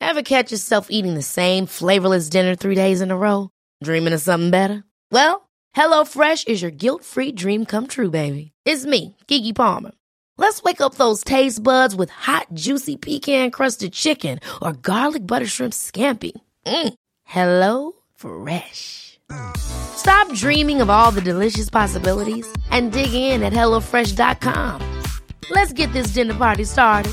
Ever catch yourself eating the same flavorless dinner 3 days in a row? Dreaming of something better? Well, HelloFresh is your guilt-free dream come true, baby. It's me, Keke Palmer. Let's wake up those taste buds with hot, juicy pecan-crusted chicken or garlic butter shrimp scampi. Hello Fresh. Stop dreaming of all the delicious possibilities and dig in at HelloFresh.com. Let's get this dinner party started.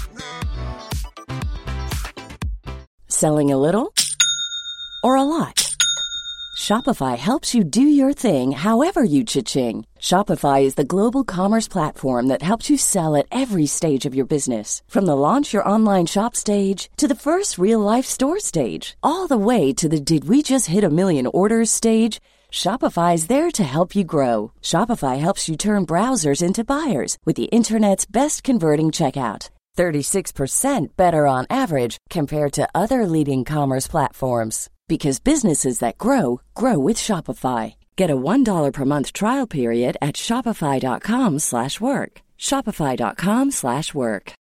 Selling a little or a lot? Shopify helps you do your thing however you cha-ching. Shopify is the global commerce platform that helps you sell at every stage of your business. From the launch your online shop stage to the first real-life store stage, all the way to the did we just hit a million orders stage. Shopify is there to help you grow. Shopify helps you turn browsers into buyers with the internet's best converting checkout. 36% better on average compared to other leading commerce platforms. Because businesses that grow, grow with Shopify. Get a $1 per month trial period at shopify.com/work. Shopify.com/work.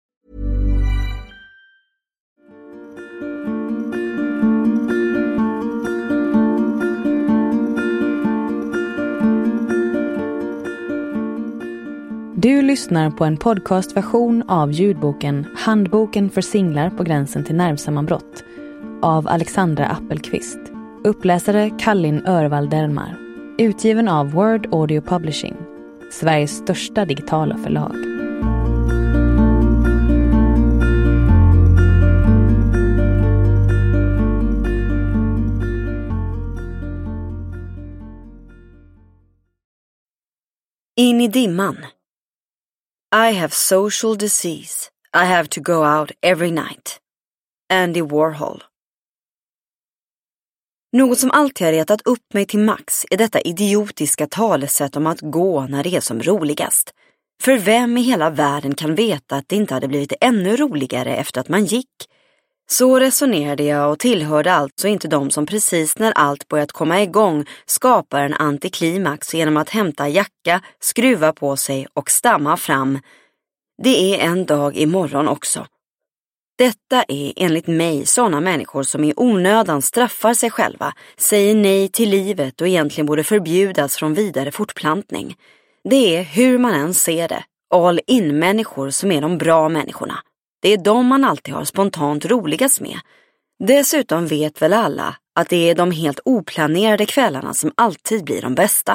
Du lyssnar på en podcastversion av ljudboken Handboken för singlar på gränsen till nervsammanbrott av Alexandra Appelqvist. Uppläsare Kallin Örvald Dermar. Utgiven av Word Audio Publishing, Sveriges största digitala förlag. In i dimman. I have social disease. I have to go out every night. Andy Warhol. Något som alltid har retat upp mig till max är detta idiotiska talesätt om att gå när det är som roligast. För vem i hela världen kan veta att det inte hade blivit ännu roligare efter att man gick? Så resonerade jag och tillhörde alltså inte de som precis när allt börjat komma igång skapar en antiklimax genom att hämta jacka, skruva på sig och stamma fram. Det är en dag imorgon också. Detta är enligt mig sådana människor som i onödan straffar sig själva, säger nej till livet och egentligen borde förbjudas från vidare fortplantning. Det är hur man än ser det, all-in-människor som är de bra människorna. Det är de man alltid har spontant roligast med. Dessutom vet väl alla att det är de helt oplanerade kvällarna som alltid blir de bästa.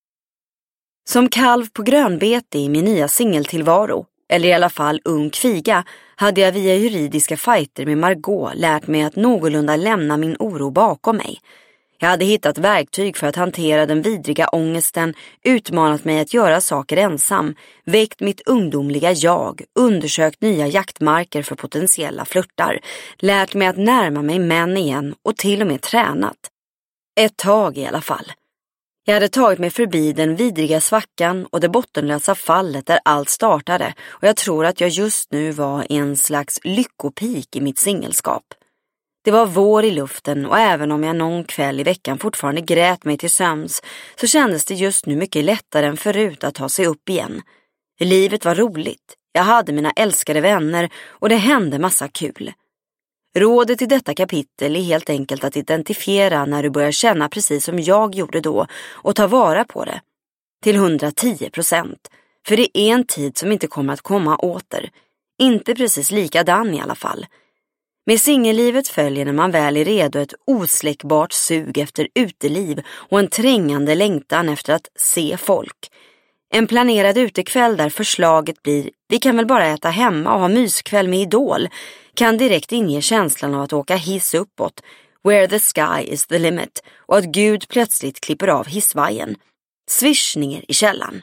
Som kalv på grönbete i min nya singeltillvaro, eller i alla fall ung kviga, hade jag via juridiska fighter med Margot lärt mig att någorlunda lämna min oro bakom mig. Jag hade hittat verktyg för att hantera den vidriga ångesten, utmanat mig att göra saker ensam, väckt mitt ungdomliga jag, undersökt nya jaktmarker för potentiella flörtar, lärt mig att närma mig män igen och till och med tränat. Ett tag i alla fall. Jag hade tagit mig förbi den vidriga svackan och det bottenlösa fallet där allt startade och jag tror att jag just nu var i en slags lyckopik i mitt singelskap. Det var vår i luften och även om jag någon kväll i veckan fortfarande grät mig till sömns så kändes det just nu mycket lättare än förut att ta sig upp igen. Livet var roligt, jag hade mina älskade vänner och det hände massa kul. Rådet i detta kapitel är helt enkelt att identifiera när du börjar känna precis som jag gjorde då och ta vara på det. Till 110%. För det är en tid som inte kommer att komma åter. Inte precis likadan i alla fall. Med singellivet följer när man väl är redo ett osläckbart sug efter uteliv och en trängande längtan efter att se folk. En planerad utekväll där förslaget blir vi kan väl bara äta hemma och ha myskväll med Idol kan direkt inge känslan av att åka hiss uppåt, where the sky is the limit, och att Gud plötsligt klipper av hissvajen. Swish ner i källan.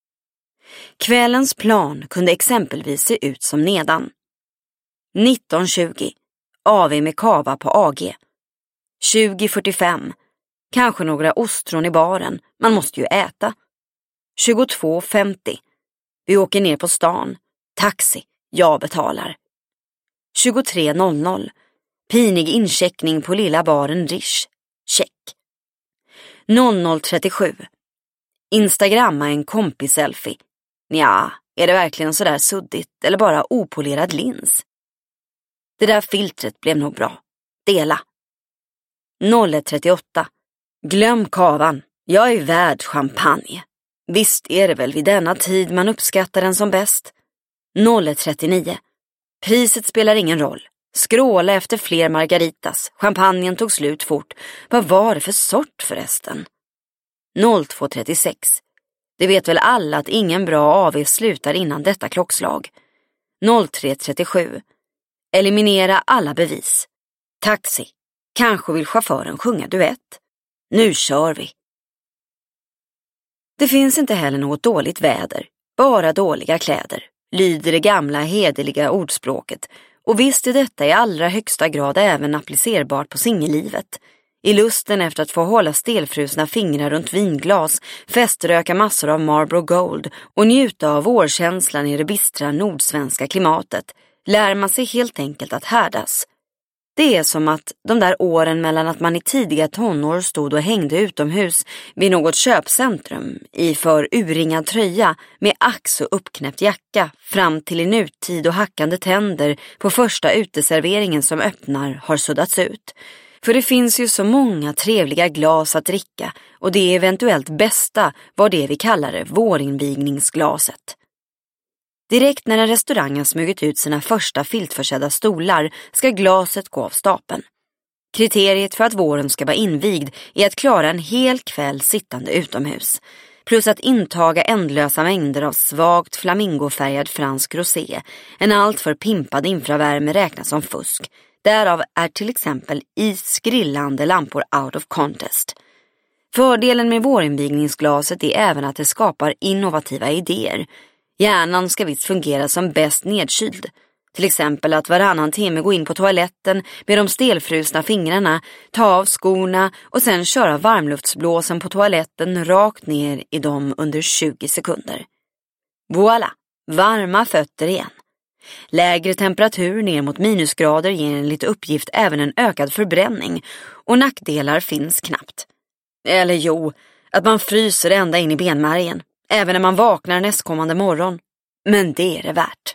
Kvällens plan kunde exempelvis se ut som nedan. 19:20. AV med kava på AG. 20:45. Kanske några ostron i baren. Man måste ju äta. 22:50. Vi åker ner på stan. Taxi. Jag betalar. 23:00. Pinig incheckning på lilla baren Rish. Check. 00:37. Instagramma en kompis-selfie. Nja, är det verkligen så där suddigt eller bara opolerad lins? Det där filtret blev nog bra. stela. 01:38. Glöm kavan. Jag är värd champagne. Visst är det väl vid denna tid man uppskattar den som bäst. 01:39. Priset spelar ingen roll. Skråla efter fler margaritas. Champagnen tog slut fort. Vad var det för sort förresten? 02:36. Det vet väl alla att ingen bra AV slutar innan detta klockslag. 03:37. Eliminera alla bevis. Taxi. Kanske vill chauffören sjunga duett. Nu kör vi. Det finns inte heller något dåligt väder. Bara dåliga kläder. Lyder det gamla hederliga ordspråket. Och visst är detta i allra högsta grad även applicerbart på singellivet. I lusten efter att få hålla stelfrusna fingrar runt vinglas, feströka massor av Marlboro Gold och njuta av vårkänslan i det bistra nordsvenska klimatet lär man sig helt enkelt att härdas. Det är som att de där åren mellan att man i tidiga tonår stod och hängde utomhus vid något köpcentrum i för urringad tröja med ax och uppknäppt jacka fram till i nutid och hackande tänder på första uteserveringen som öppnar har suddats ut. För det finns ju så många trevliga glas att dricka och det eventuellt bästa var det vi kallar det vårinvigningsglaset. Direkt när en restaurang har smugit ut sina första filtförsedda stolar ska glaset gå av stapeln. Kriteriet för att våren ska vara invigd är att klara en hel kväll sittande utomhus. Plus att intaga ändlösa mängder av svagt flamingofärgad fransk rosé. En alltför pimpad infravärme räknas som fusk. Därav är till exempel isgrillande lampor out of contest. Fördelen med vårinvigningsglaset är även att det skapar innovativa idéer. Hjärnan ska visst fungera som bäst nedkyld. Till exempel att varannan timme gå in på toaletten med de stelfrusna fingrarna, ta av skorna och sen köra varmluftsblåsen på toaletten rakt ner i dem under 20 sekunder. Voilà, varma fötter igen. Lägre temperatur ner mot minusgrader ger enligt uppgift även en ökad förbränning och nackdelar finns knappt. Eller jo, att man fryser ända in i benmärgen. Även när man vaknar nästkommande morgon. Men det är det värt.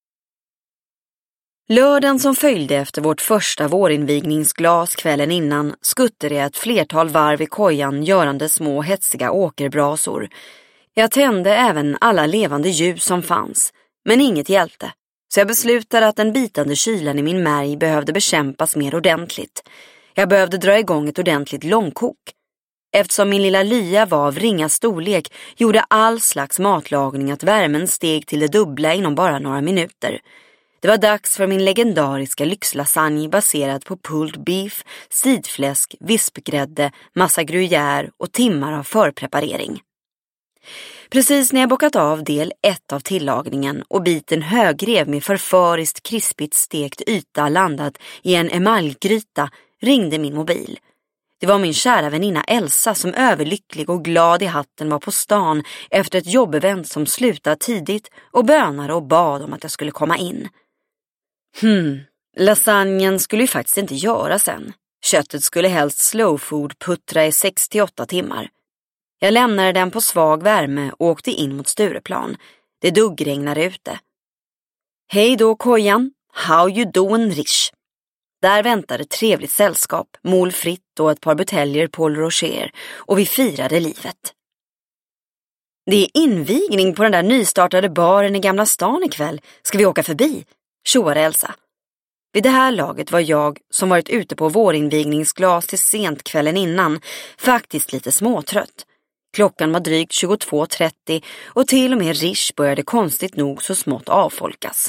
Lördagen som följde efter vårt första vårinvigningsglas kvällen innan skuttade jag ett flertal varv i kojan görande små hetsiga åkerbrasor. Jag tände även alla levande ljus som fanns, men inget hjälpte. Så jag beslutade att den bitande kylan i min märg behövde bekämpas mer ordentligt. Jag behövde dra igång ett ordentligt långkok. Eftersom min lilla lya var av ringa storlek gjorde all slags matlagning att värmen steg till det dubbla inom bara några minuter. Det var dags för min legendariska lyxlasagne baserad på pulled beef, sidfläsk, vispgrädde, massa gruyère och timmar av förpreparering. Precis när jag bockat av del 1 av tillagningen och biten högrev med förföriskt krispigt stekt yta landat i en emaljgryta ringde min mobil. Det var min kära väninna Elsa som överlycklig och glad i hatten var på stan efter ett jobbevent som slutade tidigt och bönade och bad om att jag skulle komma in. Lasagnen skulle ju faktiskt inte göra sen. Köttet skulle helst slowfood puttra i 6-8 timmar. Jag lämnade den på svag värme och åkte in mot Stureplan. Det duggregnade ute. Hej då kojan, how you doing Rish? Där väntade trevligt sällskap, Mol Fritt och ett par buteljer Paul Rocher och vi firade livet. Det är invigning på den där nystartade baren i Gamla stan ikväll. Ska vi åka förbi? Tjoade Elsa. Vid det här laget var jag, som varit ute på vårinvigningsglas till sent kvällen innan, faktiskt lite småtrött. Klockan var drygt 22:30 och till och med Rish började konstigt nog så smått avfolkas.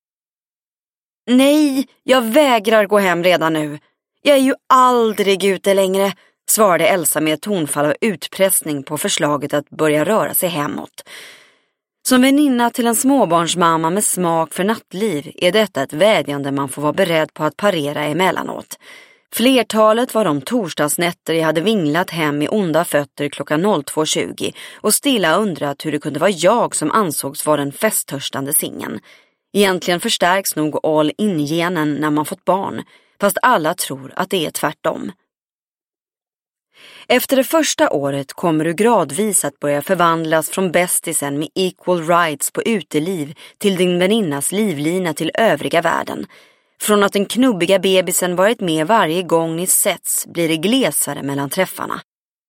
Nej, jag vägrar gå hem redan nu. Jag är ju aldrig ute längre, svarade Elsa med ett tonfall av utpressning på förslaget att börja röra sig hemåt. Som väninna till en småbarnsmamma med smak för nattliv är detta ett vädjande man får vara beredd på att parera emellanåt. Flertalet var de torsdagsnätter jag hade vinglat hem i onda fötter klockan 02:20 och stilla undrat hur det kunde vara jag som ansågs vara den festtörstande singeln. Egentligen förstärks nog all-in-genen när man fått barn, fast alla tror att det är tvärtom. Efter det första året kommer du gradvis att börja förvandlas från bästisen med equal rights på uteliv till din väninnas livlina till övriga världen. Från att den knubbiga bebisen varit med varje gång ni setts blir det glesare mellan träffarna.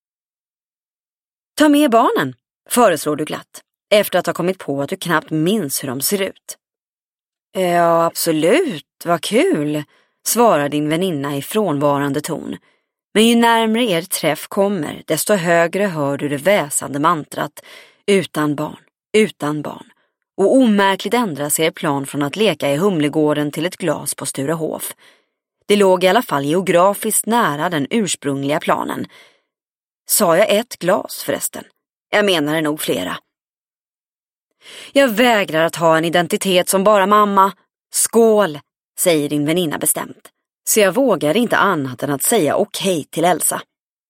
Ta med barnen, föreslår du glatt, efter att ha kommit på att du knappt minns hur de ser ut. Ja, absolut, vad kul, svarar din väninna i frånvarande ton. Men ju närmare er träff kommer, desto högre hör du det väsande mantrat, utan barn, utan barn. Och omärkligt ändras er plan från att leka i Humlegården till ett glas på Sturehof. Det låg i alla fall geografiskt nära den ursprungliga planen. Sa jag ett glas förresten? Jag menade nog flera. Jag vägrar att ha en identitet som bara mamma. Skål, säger din väninna bestämt. Så jag vågar inte annat än att säga okej till Elsa.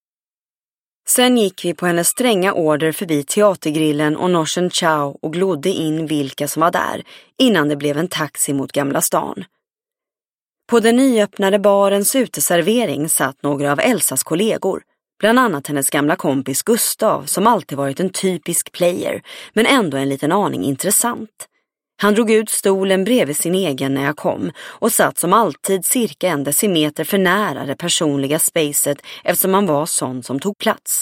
Sen gick vi på hennes stränga order förbi teatergrillen och Norsen Chow och glodde in vilka som var där innan det blev en taxi mot Gamla stan. På den nyöppnade barens uteservering satt några av Elsas kollegor, bland annat hennes gamla kompis Gustav som alltid varit en typisk player men ändå en liten aning intressant. Han drog ut stolen bredvid sin egen när jag kom och satt som alltid cirka 1 decimeter för nära det personliga spacet eftersom han var sån som tog plats.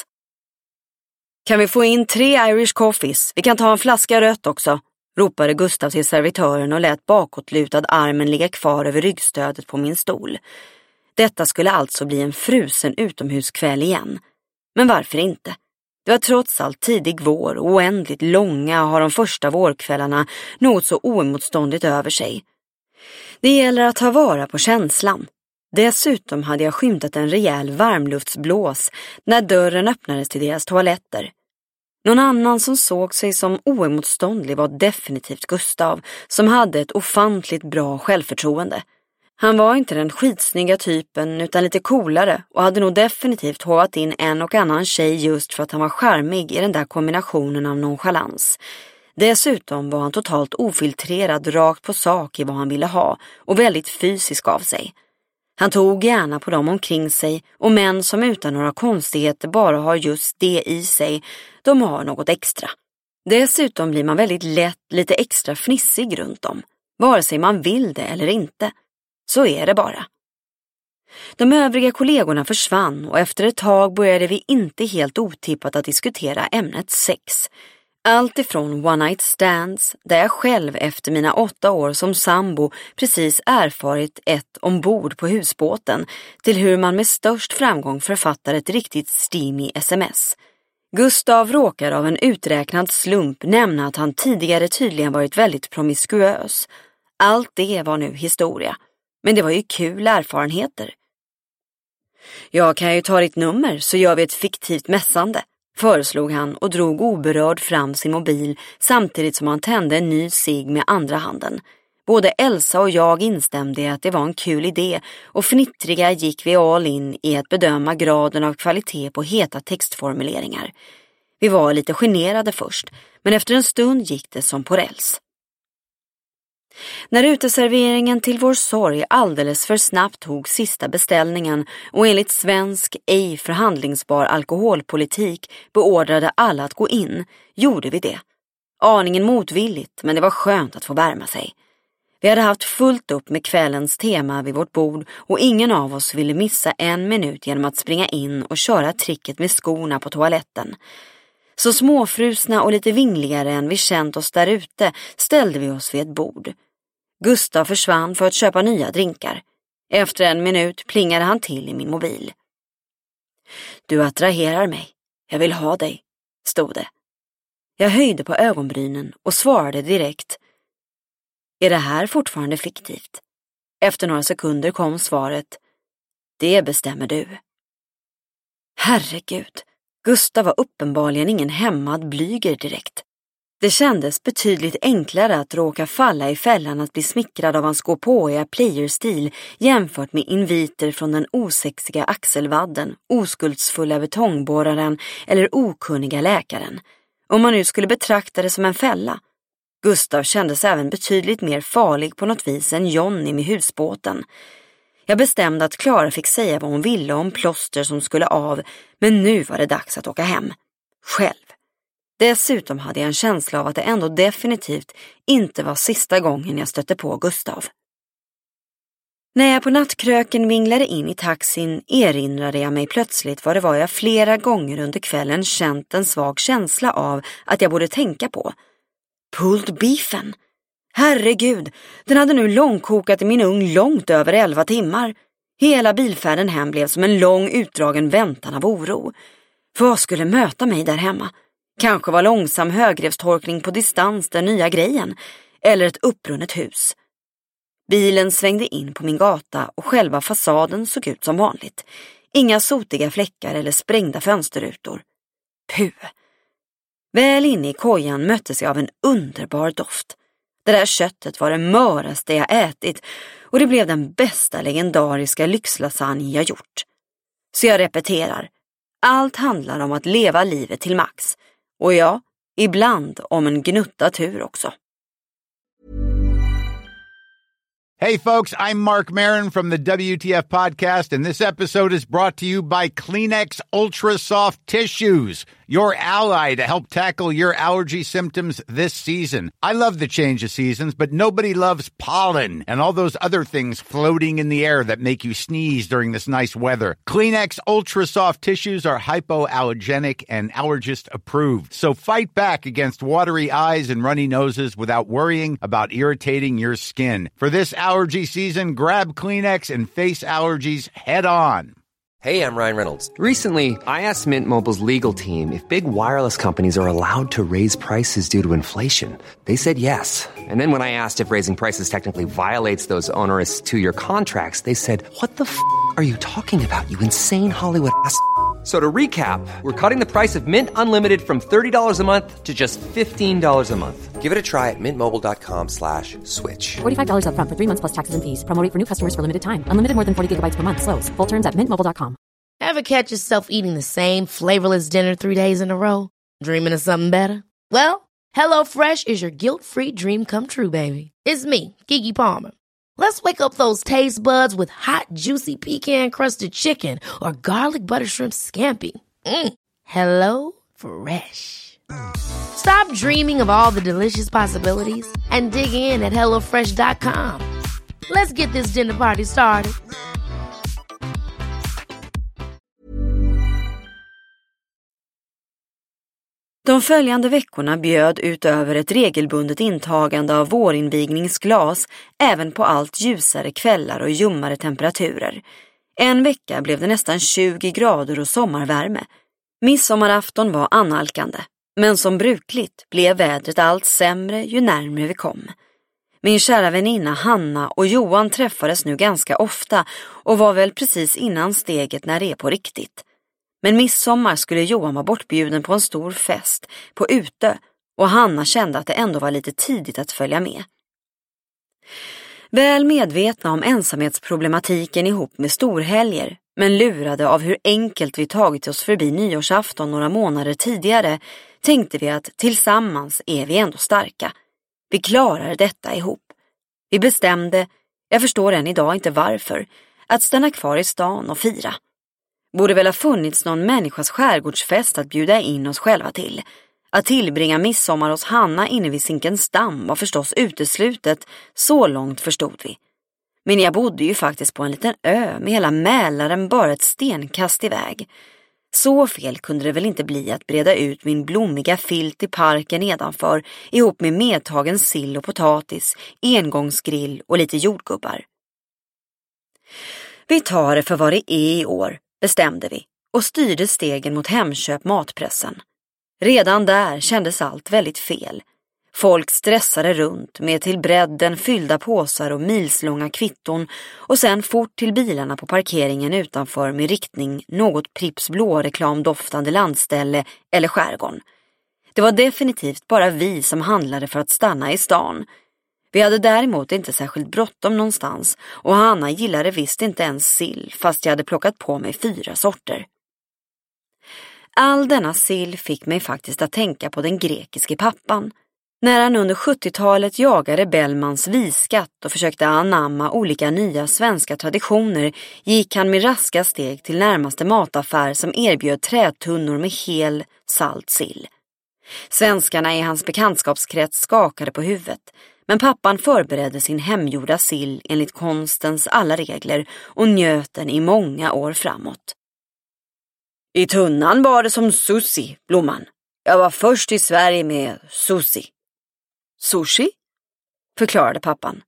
Kan vi få in 3 Irish coffees? Vi kan ta en flaska rött också, ropade Gustav till servitören och lät bakåtlutad armen ligga kvar över ryggstödet på min stol. Detta skulle alltså bli en frusen utomhuskväll igen. Men varför inte? Det var trots allt tidig vår och oändligt långa har de första vårkvällarna något så oemotståndigt över sig. Det gäller att ta vara på känslan. Dessutom hade jag skymtat en rejäl varmluftsblås när dörren öppnades till deras toaletter. Någon annan som såg sig som oemotståndlig var definitivt Gustav, som hade ett ofantligt bra självförtroende. Han var inte den skitsnygga typen utan lite coolare och hade nog definitivt hovat in en och annan tjej just för att han var charmig i den där kombinationen av nonchalans. Dessutom var han totalt ofiltrerad rakt på sak i vad han ville ha och väldigt fysisk av sig. Han tog gärna på dem omkring sig och män som utan några konstigheter bara har just det i sig, de har något extra. Dessutom blir man väldigt lätt lite extra fnissig runt om, vare sig man vill det eller inte. Så är det bara. De övriga kollegorna försvann och efter ett tag började vi inte helt otippat att diskutera ämnet sex. Allt ifrån one night stands, där jag själv efter mina 8 år som sambo precis erfarit ett ombord på husbåten, till hur man med störst framgång författar ett riktigt steamy sms. Gustav råkar av en uträknad slump nämna att han tidigare tydligen varit väldigt promiskuös. Allt det var nu historia. Men det var ju kul erfarenheter. Jag kan ju ta ditt nummer så gör vi ett fiktivt mässande, föreslog han och drog oberörd fram sin mobil samtidigt som han tände en ny cigg med andra handen. Både Elsa och jag instämde i att det var en kul idé och fnittriga gick vi all in i att bedöma graden av kvalitet på heta textformuleringar. Vi var lite generade först, men efter en stund gick det som på räls. När uteserveringen till vår sorg alldeles för snabbt tog sista beställningen och enligt svensk ej förhandlingsbar alkoholpolitik beordrade alla att gå in, gjorde vi det. Aningen motvilligt, men det var skönt att få värma sig. Vi hade haft fullt upp med kvällens tema vid vårt bord och ingen av oss ville missa en minut genom att springa in och köra tricket med skorna på toaletten. Så småfrusna och lite vingligare än vi känt oss där ute ställde vi oss vid ett bord. Gustav försvann för att köpa nya drinkar. Efter en minut plingade han till i min mobil. Du attraherar mig. Jag vill ha dig, stod det. Jag höjde på ögonbrynen och svarade direkt. Är det här fortfarande fiktivt? Efter några sekunder kom svaret. Det bestämmer du. Herregud, Gustav var uppenbarligen ingen hämmad blyger direkt. Det kändes betydligt enklare att råka falla i fällan att bli smickrad av hans gåpåiga playerstil jämfört med inviter från den osexiga axelvadden, oskuldsfulla betongborraren eller okunniga läkaren. Om man nu skulle betrakta det som en fälla. Gustav kändes även betydligt mer farlig på något vis än Johnny med husbåten. Jag bestämde att Klara fick säga vad hon ville om plåster som skulle av, men nu var det dags att åka hem. Själv. Dessutom hade jag en känsla av att det ändå definitivt inte var sista gången jag stötte på Gustav. När jag på nattkröken vinglade in i taxin erinrade jag mig plötsligt vad det var jag flera gånger under kvällen känt en svag känsla av att jag borde tänka på. Pulled beefen. Herregud, den hade nu långkokat i min ugn långt över 11 timmar. Hela bilfärden hem blev som en lång utdragen väntan av oro. För vad skulle möta mig där hemma? Kanske var långsam högrevstorkning på distans den nya grejen, eller ett upprunnet hus. Bilen svängde in på min gata och själva fasaden såg ut som vanligt. Inga sotiga fläckar eller sprängda fönsterrutor. Puh! Väl inne i kojan möttes jag av en underbar doft. Det där köttet var det möraste jag ätit och det blev den bästa legendariska lyxlasagne jag gjort. Så jag repeterar. Allt handlar om att leva livet till max. Och ja, ibland om en gnutta tur också. Hey folks, I'm Mark Maron from the WTF podcast, and this episode is brought to you by Kleenex Ultra Soft Tissues, your ally to help tackle your allergy symptoms this season. I love the change of seasons, but nobody loves pollen and all those other things floating in the air that make you sneeze during this nice weather. Kleenex Ultra Soft Tissues are hypoallergenic and allergist approved, so fight back against watery eyes and runny noses without worrying about irritating your skin. For this allergy season, grab Kleenex and face allergies head on. Hey, I'm Ryan Reynolds. Recently, I asked Mint Mobile's legal team if big wireless companies are allowed to raise prices due to inflation. They said yes. And then when I asked if raising prices technically violates those onerous 2-year contracts, they said, "What the f*** are you talking about, you insane Hollywood ass?" So to recap, we're cutting the price of Mint Unlimited from $30 a month to just $15 a month. Give it a try at mintmobile.com/switch. $45 up front for 3 months plus taxes and fees. Promo rate for new customers for limited time. Unlimited more than 40 gigabytes per month. Slows full terms at mintmobile.com. Ever catch yourself eating the same flavorless dinner 3 days in a row? Dreaming of something better? Well, HelloFresh is your guilt-free dream come true, baby. It's me, Keke Palmer. Let's wake up those taste buds with hot, juicy pecan-crusted chicken or garlic butter shrimp scampi. Hello Fresh. Stop dreaming of all the delicious possibilities and dig in at HelloFresh.com. Let's get this dinner party started. De följande veckorna bjöd utöver ett regelbundet intagande av vårinvigningsglas även på allt ljusare kvällar och ljummare temperaturer. En vecka blev det nästan 20 grader och sommarvärme. Midsommarafton var annalkande, men som brukligt blev vädret allt sämre ju närmare vi kom. Min kära väninna Hanna och Johan träffades nu ganska ofta och var väl precis innan steget när det är på riktigt. Men midsommar skulle Johan vara bortbjuden på en stor fest på Utö och Hanna kände att det ändå var lite tidigt att följa med. Väl medvetna om ensamhetsproblematiken ihop med storhelger, men lurade av hur enkelt vi tagit oss förbi nyårsafton några månader tidigare, tänkte vi att tillsammans är vi ändå starka. Vi klarar detta ihop. Vi bestämde, jag förstår än idag inte varför, att stanna kvar i stan och fira. Borde väl ha funnits någon människas skärgårdsfest att bjuda in oss själva till. Att tillbringa midsommar hos Hanna inne vid Zinkensdamm var förstås uteslutet, så långt förstod vi. Men jag bodde ju faktiskt på en liten ö med hela Mälaren bara ett stenkast iväg. Så fel kunde det väl inte bli att breda ut min blommiga filt i parken nedanför ihop med medtagen sill och potatis, engångsgrill och lite jordgubbar. Vi tar det för vad det är i år, bestämde vi och styrde stegen mot Hemköp matpressen. Redan där kändes allt väldigt fel. Folk stressade runt med till bredden fyllda påsar och milslånga kvitton och sen fort till bilarna på parkeringen utanför med riktning något Pripps blå reklamdoftande landställe eller skärgården. Det var definitivt bara vi som handlade för att stanna i stan. Vi hade däremot inte särskilt bråttom någonstans och Hanna gillade visst inte ens sill fast jag hade plockat på mig 4 sorter. All denna sill fick mig faktiskt att tänka på den grekiske pappan. När han under 70-talet jagade Bellmans visskatt och försökte anamma olika nya svenska traditioner gick han med raska steg till närmaste mataffär som erbjöd trätunnor med hel salt sill. Svenskarna i hans bekantskapskrets skakade på huvudet, Men pappan förberedde sin hemgjorda sill enligt konstens alla regler och njöt den i många år framåt. I tunnan var det som sushi, Blomman. Jag var först i Sverige med sushi. Sushi? Förklarade pappan.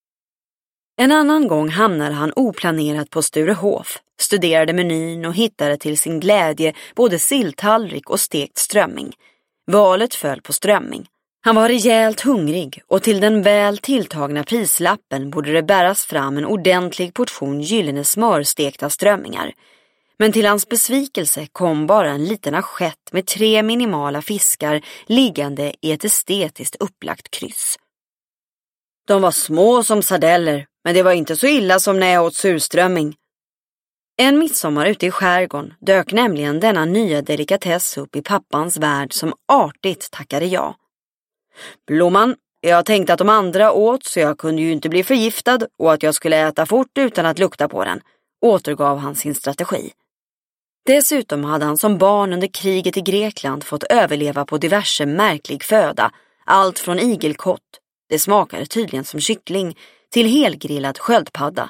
En annan gång hamnade han oplanerat på Sturehof, studerade menyn och hittade till sin glädje både silltallrik och stekt strömming. Valet föll på strömming. Han var rejält hungrig och till den väl tilltagna prislappen borde det bäras fram en ordentlig portion gyllene smörstekta strömmingar. Men till hans besvikelse kom bara en liten assiett med 3 minimala fiskar liggande i ett estetiskt upplagt kryss. De var små som sardeller, men det var inte så illa som när jag åt surströmming. En midsommar ute i skärgården dök nämligen denna nya delikatess upp i pappans värld som artigt tackade ja. Blomman, jag tänkte att de andra åt så jag kunde ju inte bli förgiftad och att jag skulle äta fort utan att lukta på den, återgav han sin strategi. Dessutom hade han som barn under kriget i Grekland fått överleva på diverse märklig föda, allt från igelkott, det smakade tydligen som kyckling, till helgrillad sköldpadda.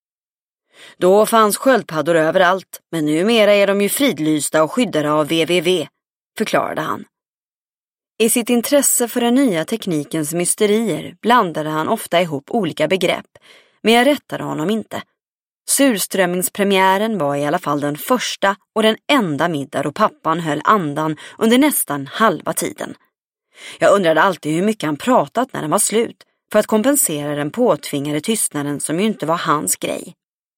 Då fanns sköldpaddor överallt, men numera är de ju fridlysta och skyddade av www, förklarade han. I sitt intresse för den nya teknikens mysterier blandade han ofta ihop olika begrepp, men jag rättade honom inte. Surströmmingspremiären var i alla fall den första och den enda middag då pappan höll andan under nästan halva tiden. Jag undrade alltid hur mycket han pratat när den var slut, för att kompensera den påtvingade tystnaden som ju inte var hans grej.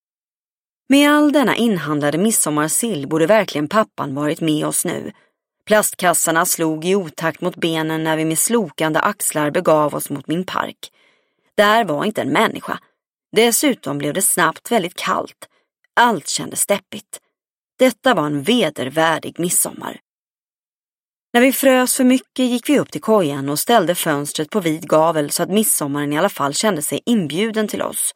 Med all denna inhandlade midsommarsill borde verkligen pappan varit med oss nu. Plastkassarna slog i otakt mot benen när vi med slokande axlar begav oss mot min park. Där var inte en människa. Dessutom blev det snabbt väldigt kallt. Allt kändes deppigt. Detta var en vedervärdig midsommar. När vi frös för mycket gick vi upp till kojan och ställde fönstret på vid gavel så att midsommaren i alla fall kände sig inbjuden till oss.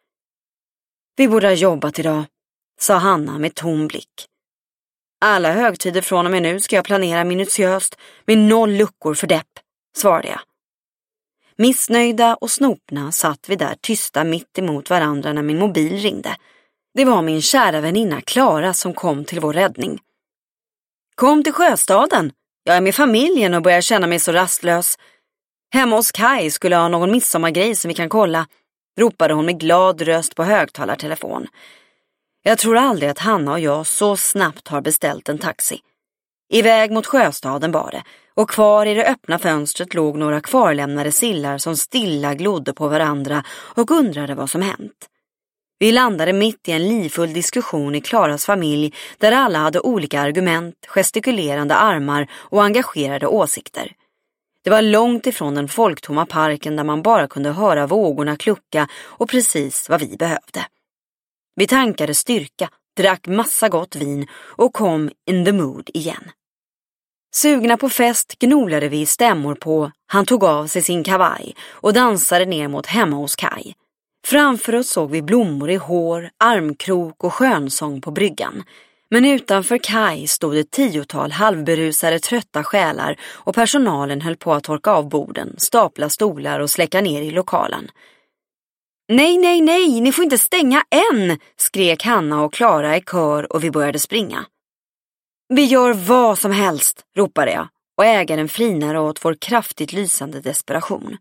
Vi borde ha jobbat idag, sa Hanna med tom blick. Alla högtider från och med nu ska jag planera minutiöst med 0 luckor för depp, svarade jag. Missnöjda och snopna satt vi där tysta mitt emot varandra när min mobil ringde. Det var min kära väninna Klara som kom till vår räddning. Kom till Sjöstaden. Jag är med familjen och börjar känna mig så rastlös. Hemma hos Kai skulle ha någon midsommargrej som vi kan kolla, ropade hon med glad röst på högtalartelefon. Jag tror aldrig att Hanna och jag så snabbt har beställt en taxi. Iväg mot Sjöstaden var det, och kvar i det öppna fönstret låg några kvarlämnade sillar som stilla glodde på varandra och undrade vad som hänt. Vi landade mitt i en livfull diskussion i Klaras familj där alla hade olika argument, gestikulerande armar och engagerade åsikter. Det var långt ifrån den folktomma parken där man bara kunde höra vågorna klucka och precis vad vi behövde. Vi tankade styrka, drack massa gott vin och kom in the mood igen. Sugna på fest gnolade vi stämmor på, han tog av sig sin kavaj och dansade ner mot hemma hos Kai. Framför oss såg vi blommor i hår, armkrok och skönsång på bryggan. Men utanför Kai stod ett 10-tal halvberusade trötta själar och personalen höll på att torka av borden, stapla stolar och släcka ner i lokalen. Nej, ni får inte stänga än, skrek Hanna och Klara i kör och vi började springa. Vi gör vad som helst, ropade jag och ägaren flinade åt vår kraftigt lysande desperation.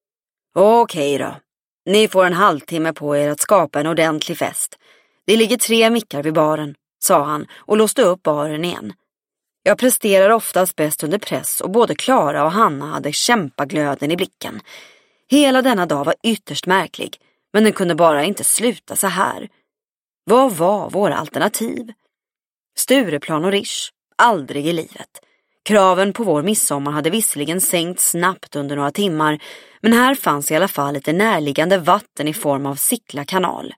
Okej då, ni får en halvtimme på er att skapa en ordentlig fest. Det ligger 3 mickar vid baren, sa han och låste upp baren igen. Jag presterar oftast bäst under press och både Klara och Hanna hade kämpaglöden i blicken. Hela denna dag var ytterst märklig, men den kunde bara inte sluta så här. Vad var våra alternativ? Stureplan och Rish, aldrig i livet. Kraven på vår midsommar hade visserligen sänkt snabbt under några timmar, men här fanns i alla fall lite närliggande vatten i form av Sickla kanal.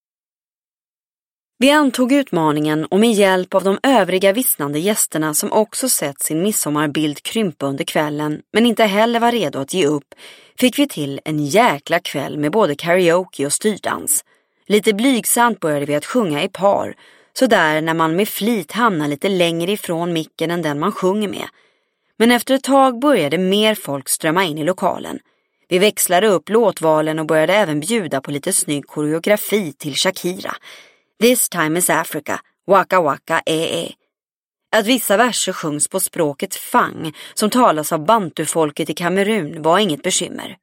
Vi antog utmaningen och med hjälp av de övriga vissnande gästerna som också sett sin midsommarbild krympa under kvällen men inte heller var redo att ge upp, fick vi till en jäkla kväll med både karaoke och styrdans. Lite blygsamt började vi att sjunga i par, så där när man med flit hamnar lite längre ifrån micken än den man sjunger med. Men efter ett tag började mer folk strömma in i lokalen. Vi växlade upp låtvalen och började även bjuda på lite snygg koreografi till Shakira. This time is Africa, waka waka Att vissa verser sjungs på språket fang som talas av bantufolket i Kamerun var inget bekymmer.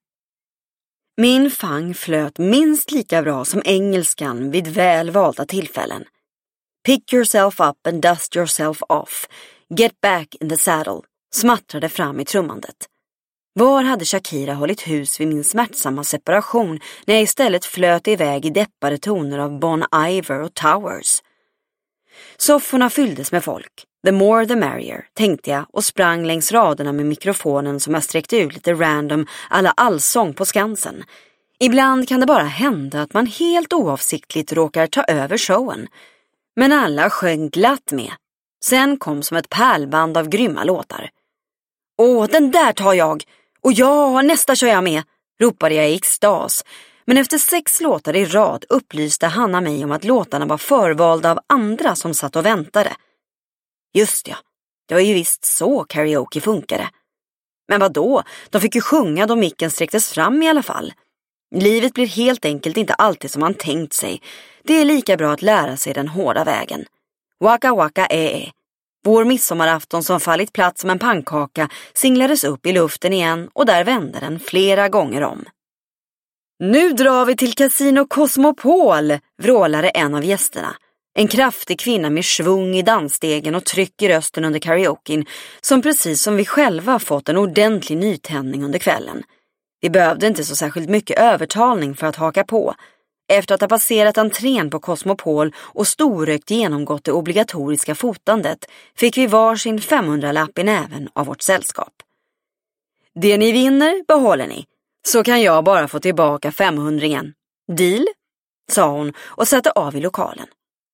Min fang flöt minst lika bra som engelskan vid väl valda tillfällen. Pick yourself up and dust yourself off. Get back in the saddle, smattrade fram i trummandet. Var hade Shakira hållit hus vid min smärtsamma separation när jag istället flöt iväg i deppade toner av Bon Iver och Towers? Sofforna fylldes med folk. The more the merrier, tänkte jag och sprang längs raderna med mikrofonen som jag sträckte ut lite random alla allsång på Skansen. Ibland kan det bara hända att man helt oavsiktligt råkar ta över showen. Men alla sjöng glatt med. Sen kom som ett pärlband av grymma låtar. Åh, den där tar jag! Och ja, nästa kör jag med! Ropade jag i extas. Men efter 6 låtar i rad upplyste Hanna mig om att låtarna var förvalda av andra som satt och väntade. Just ja, det var ju visst så karaoke funkade. Men vadå? De fick ju sjunga då micken sträcktes fram i alla fall. Livet blir helt enkelt inte alltid som man tänkt sig. Det är lika bra att lära sig den hårda vägen. Waka waka Vår midsommarafton som fallit platt som en pannkaka singlades upp i luften igen och där vände den flera gånger om. Nu drar vi till Casino Cosmopol, vrålade en av gästerna. En kraftig kvinna med svung i dansstegen och tryck i rösten under karaoken som precis som vi själva fått en ordentlig nytändning under kvällen. Vi behövde inte så särskilt mycket övertalning för att haka på. Efter att ha passerat entrén på Cosmopol och storrökt genomgått det obligatoriska fotandet fick vi varsin 500-lapp i näven av vårt sällskap. Det ni vinner behåller ni, så kan jag bara få tillbaka 500-ringen. Deal? Sa hon och satte av i lokalen.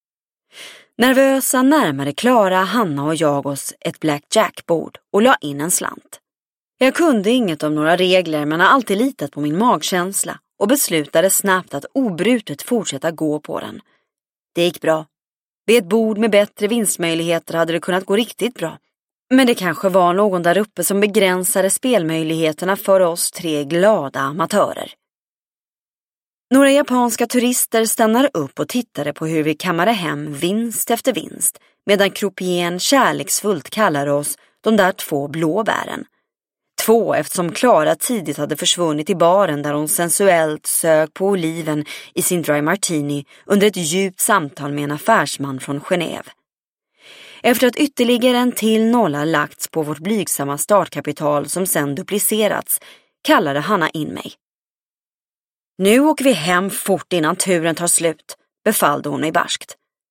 Nervösa närmade Klara, Hanna och jag oss ett blackjack-bord och la in en slant. Jag kunde inget om några regler men har alltid litat på min magkänsla och beslutade snabbt att obrutet fortsätta gå på den. Det gick bra. Vid ett bord med bättre vinstmöjligheter hade det kunnat gå riktigt bra. Men det kanske var någon där uppe som begränsade spelmöjligheterna för oss 3 glada amatörer. Några japanska turister stannade upp och tittade på hur vi kammade hem vinst efter vinst medan croupieren kärleksfullt kallade oss de där 2 blåbären. 2 eftersom Klara tidigt hade försvunnit i baren där hon sensuellt sög på oliven i sin dry martini under ett djupt samtal med en affärsman från Genève. Efter att ytterligare en till nolla lagts på vårt blygsamma startkapital som sen duplicerats kallade Hanna in mig. Nu åker vi hem fort innan turen tar slut, befallde hon mig barskt.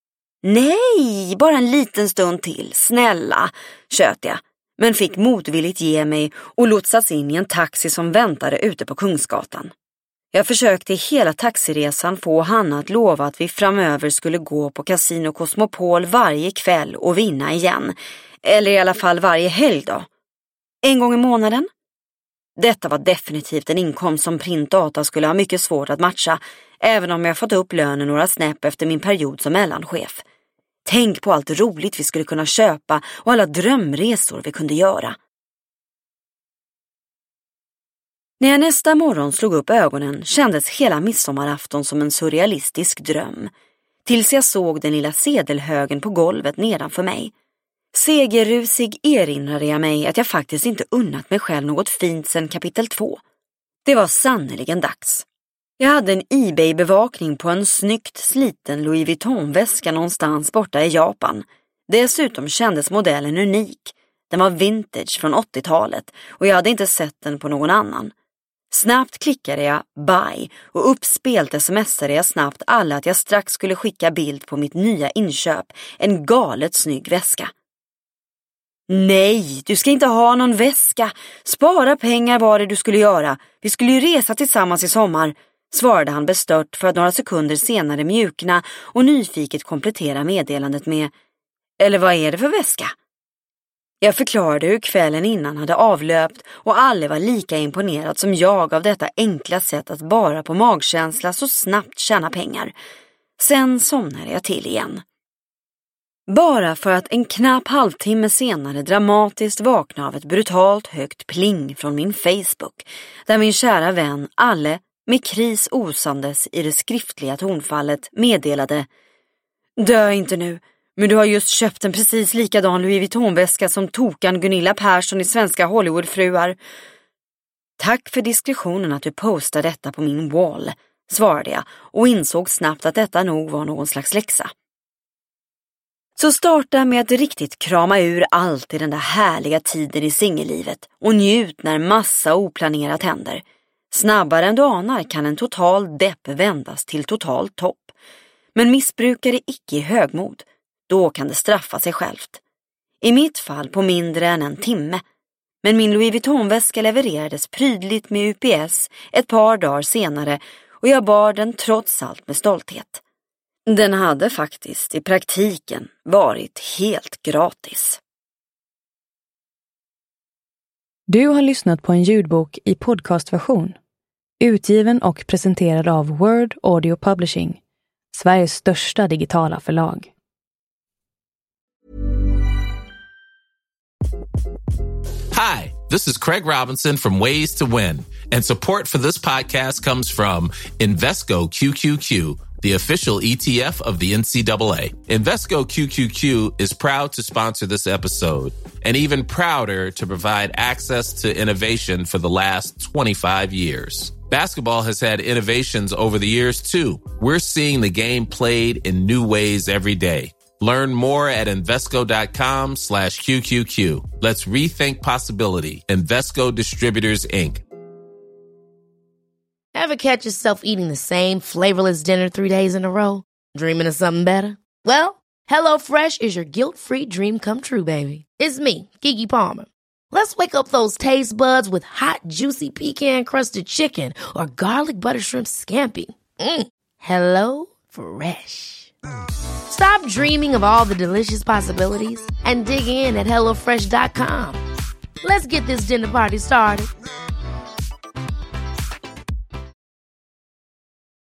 Nej, bara en liten stund till, snälla, tjöt jag, men fick motvilligt ge mig och lotsas in i en taxi som väntade ute på Kungsgatan. Jag försökte hela taxiresan få Hanna att lova att vi framöver skulle gå på Casino Cosmopol varje kväll och vinna igen, eller i alla fall varje helg då. 1 gång i månaden? Detta var definitivt en inkomst som Printdata skulle ha mycket svårt att matcha, även om jag fått upp lönen några snäpp efter min period som mellanchef. Tänk på allt roligt vi skulle kunna köpa och alla drömresor vi kunde göra. När jag nästa morgon slog upp ögonen kändes hela midsommarafton som en surrealistisk dröm. Tills jag såg den lilla sedelhögen på golvet nedanför mig. Segerrusig erinrade jag mig att jag faktiskt inte unnat mig själv något fint sedan kapitel 2. Det var sannoliken dags. Jag hade en eBay-bevakning på en snyggt sliten Louis Vuitton-väska någonstans borta i Japan. Dessutom kändes modellen unik. Den var vintage från 80-talet och jag hade inte sett den på någon annan. Snabbt klickade jag buy och uppspelt smsade jag snabbt alla att jag strax skulle skicka bild på mitt nya inköp, en galet snygg väska. Nej, du ska inte ha någon väska. Spara pengar var det du skulle göra. Vi skulle ju resa tillsammans i sommar, svarade han bestört för att några sekunder senare mjukna och nyfiket komplettera meddelandet med: eller vad är det för väska? Jag förklarade hur kvällen innan hade avlöpt och alla var lika imponerad som jag av detta enkla sätt att bara på magkänsla så snabbt tjäna pengar. Sen somnade jag till igen. Bara för att en knapp halvtimme senare dramatiskt vakna av ett brutalt högt pling från min Facebook, där min kära vän Alle med kris osandes i det skriftliga tonfallet meddelade: Dö inte nu, men du har just köpt en precis likadan Louis Vuitton-väska som tokan Gunilla Persson i Svenska Hollywoodfruar. Tack för diskretionen att du postade detta på min wall, svarade jag och insåg snabbt att detta nog var någon slags läxa. Så starta med att riktigt krama ur allt i den där härliga tiden i singellivet och njut när massa oplanerat händer. Snabbare än du anar kan en total depp vändas till total topp. Men missbrukar det icke i högmod, då kan det straffa sig självt. I mitt fall på mindre än en timme. Men min Louis Vuitton-väska levererades prydligt med UPS ett par dagar senare och jag bar den trots allt med stolthet. Den hade faktiskt i praktiken varit helt gratis. Du har lyssnat på en ljudbok i podcastversion. Utgiven och presenterad av Word Audio Publishing, Sveriges största digitala förlag. Hi, this is Craig Robinson from Ways to Win, and support for this podcast comes from Invesco QQQ, the official ETF of the NCAA. Invesco QQQ is proud to sponsor this episode, and even prouder to provide access to innovation for the last 25 years. Basketball has had innovations over the years, too. We're seeing the game played in new ways every day. Learn more at Invesco.com/QQQ. Let's rethink possibility. Invesco Distributors, Inc. Ever catch yourself eating the same flavorless dinner 3 days in a row? Dreaming of something better? Well, HelloFresh is your guilt-free dream come true, baby. It's me, Keke Palmer. Let's wake up those taste buds with hot, juicy pecan-crusted chicken or garlic butter shrimp scampi. Hello Fresh. Stop dreaming of all the delicious possibilities and dig in at HelloFresh.com. Let's get this dinner party started.